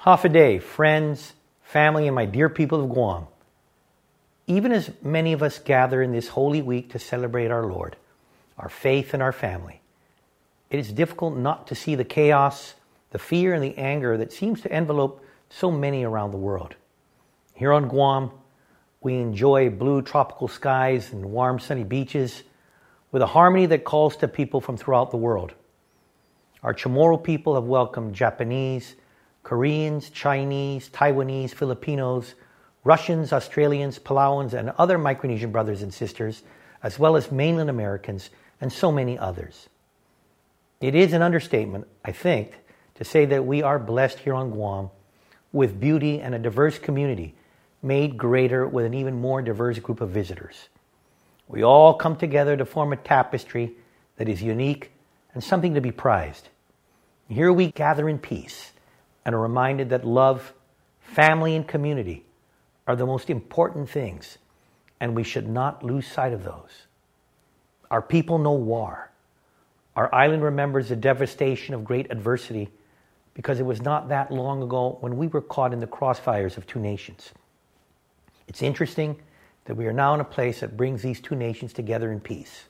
Hafa friends, family, and my dear people of Guam. Even as many of us gather in this holy week to celebrate our Lord, our faith, and our family, it is difficult not to see the chaos, the fear, and the anger that seems to envelope so many around the world. Here on Guam, we enjoy blue tropical skies and warm sunny beaches with a harmony that calls to people from throughout the world. Our Chamorro people have welcomed Japanese, Koreans, Chinese, Taiwanese, Filipinos, Russians, Australians, Palauans, and other Micronesian brothers and sisters, as well as mainland Americans and so many others. It is an understatement, I think, to say that we are blessed here on Guam with beauty and a diverse community made greater with an even more diverse group of visitors. We all come together to form a tapestry that is unique and something to be prized. Here we gather in peace and are reminded that love, family, and community are the most important things, and we should not lose sight of those. Our people know war. Our island remembers the devastation of great adversity because it was not that long ago when we were caught in the crossfires of two nations. It's interesting that we are now in a place that brings these two nations together in peace.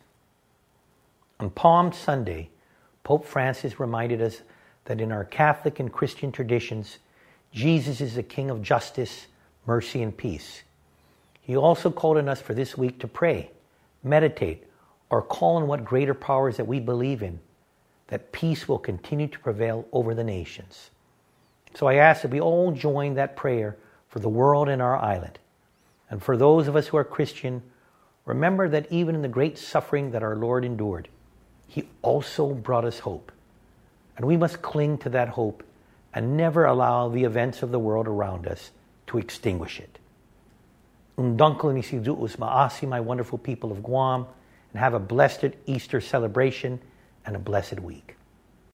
On Palm Sunday, Pope Francis reminded us that in our Catholic and Christian traditions, Jesus is the King of justice, mercy, and peace. He also called on us for this week to pray, meditate, or call on what greater powers that we believe in, that peace will continue to prevail over the nations. So I ask that we all join that prayer for the world and our island. And for those of us who are Christian, remember that even in the great suffering that our Lord endured, He also brought us hope. And we must cling to that hope and never allow the events of the world around us to extinguish it. Undangkal ni si Du'us Ma'asi, my wonderful people of Guam, and have a blessed Easter celebration and a blessed week.